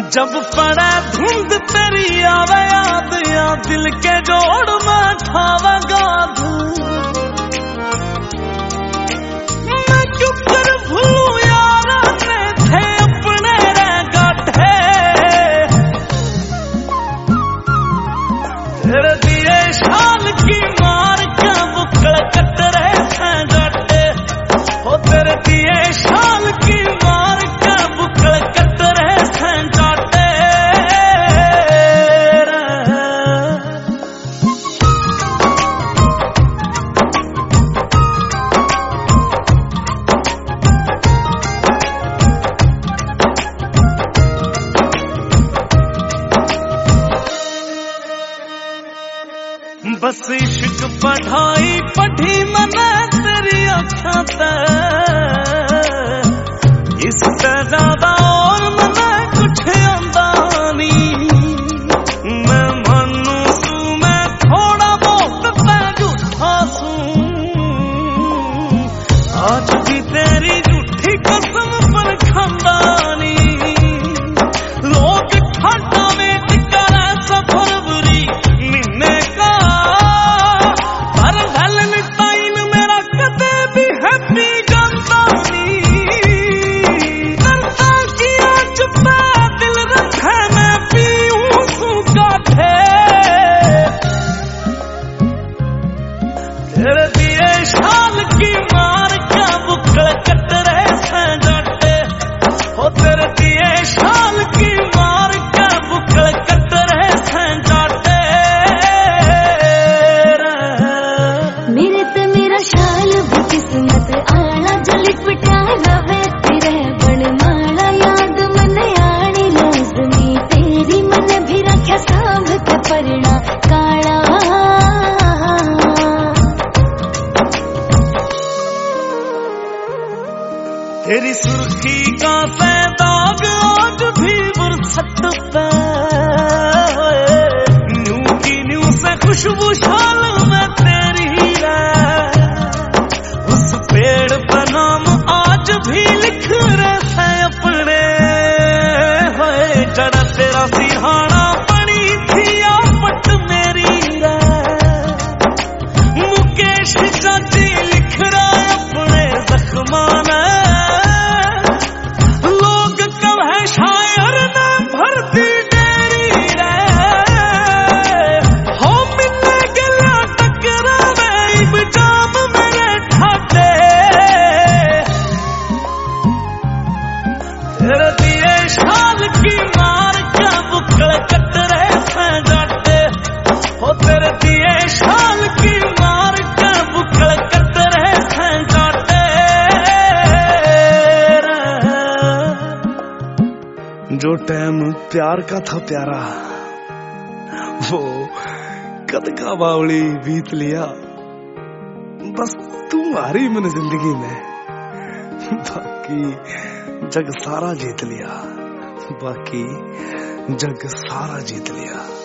जब पड़े धुंध तेरी आवे याद या दिल के जोड़ में ठावेगा मैं क्यों कर भूलूं यार ने थे अपने रह गाठे तेरे दिए शाल की मार के बुक्कड़ कट रहे थे गाठे हो तेरे दिए शाल की मार के बुक्कड़ कट रहे थे गाठे बस इश्क पढ़ाई पढ़ी मने तेरी अखां ते इससे ज्यादा और मने कुछ आंदा नहीं मैं मानू सू मैं थोड़ा बहुत पे झूठा सू आज भी तेरी झूठी कसम पर खांदा नहीं लोग ठाडा वेट करे सफर बुरी महीने का तेरे दिए शाल की मार के बुक्कड़ कट रहे थे गाठे हो तेरे दिए शाल की मार के बुक्कड़ कट रहे थे गाठे मेरे ते मेरा शाल भी किस्मत आला जो लिपटा रवे तेरे बड़ माला याद मन आनी लाजमी तेरी मन भी रख्या सांभ के परना काला तेरी सुर्खी का से दाग आज भी बुरसत पे न्यू की न्यू से खुशबू शाल में तेरी है उस पेड़ पर नाम आज भी लिख रहे थे अपने होए जड़ा तेरा सिरहाना बनी थी आपट मेरी है मुकेश चाची लिख रहा अपने जख्माना तेरे दिए शाल की मार के बुक्कड़ कट रहे थे गाठे हो तेरे दिए शाल की मार के बुक्कड़ कट रहे थे गाठे जो टाइम प्यार का था प्यारा वो कद का बावली बीत लिया बस तुम्हारी मन जिंदगी में बाकी जग सारा जीत लिया बाकी जग सारा जीत लिया।